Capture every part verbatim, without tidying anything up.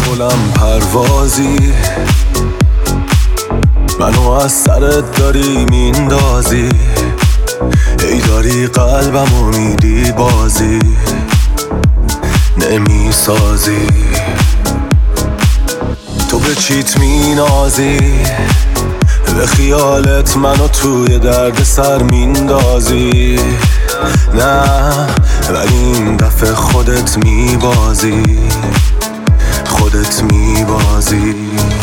بلند پروازی، منو از سرت داری میندازی، ای داری قلبمو میدی بازی نمیسازی. تو به چیت مینازی، به خیالت منو توی درد سر میندازی. نه ولی این دفعه خودت میبازی، خودت میبازی.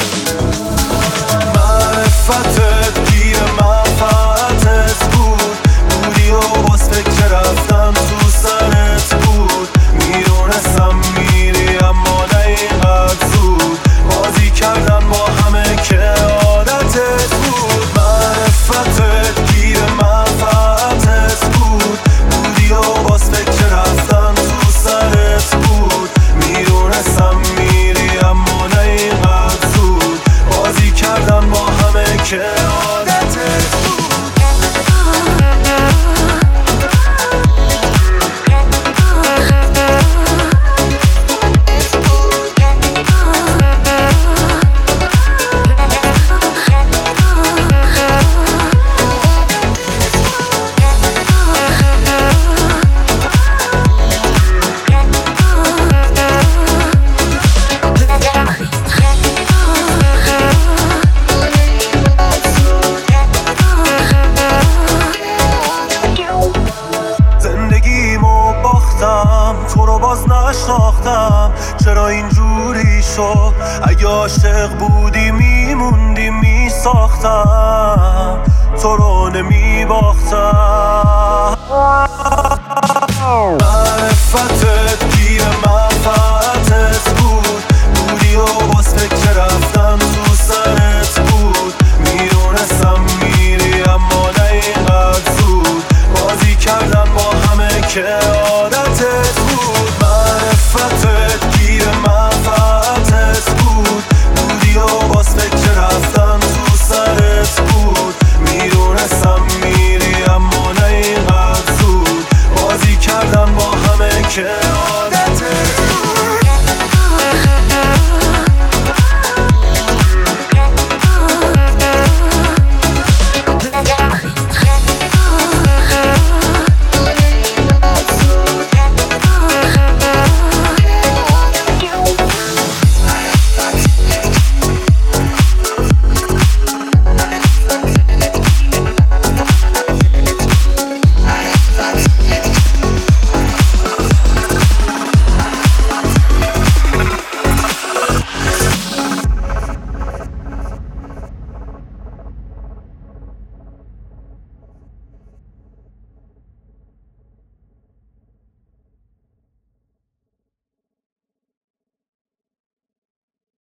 معرفتت گیر منفعتت بود، بودی و باز فکر رفتم تو سرت بود. میدونستم میری اما نه اینقدر زود، بازی کردن با همه که عادتت بود. معرفتت گیر منفعتت بود، بودی و باز فکر رفتم تو سرت بود. میدونستم میری اما نه اینقدر زود، بازی کردن با همه که عادتت بود. تو رو باز نشناختم، چرا اینجوری شد؟ اگه عاشق بودی میموندی میساختم، تو رو نمیباختم. معرفتت